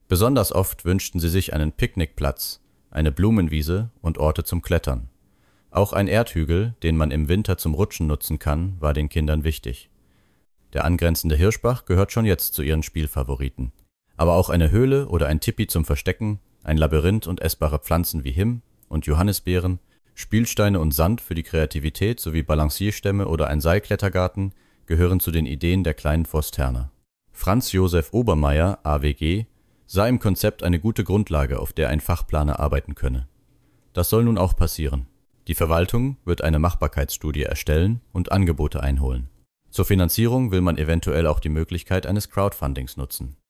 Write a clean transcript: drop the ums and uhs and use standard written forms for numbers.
Besonders oft wünschten sie sich einen Picknickplatz, eine Blumenwiese und Orte zum Klettern. Auch ein Erdhügel, den man im Winter zum Rutschen nutzen kann, war den Kindern wichtig. Der angrenzende Hirschbach gehört schon jetzt zu ihren Spielfavoriten. Aber auch eine Höhle oder ein Tipi zum Verstecken, ein Labyrinth und essbare Pflanzen wie Him und Johannisbeeren, Spielsteine und Sand für die Kreativität sowie Balancierstämme oder ein Seilklettergarten gehören zu den Ideen der kleinen Forsterner. Franz Josef Obermeier, AWG, sah im Konzept eine gute Grundlage, auf der ein Fachplaner arbeiten könne. Das soll nun auch passieren. Die Verwaltung wird eine Machbarkeitsstudie erstellen und Angebote einholen. Zur Finanzierung will man eventuell auch die Möglichkeit eines Crowdfundings nutzen.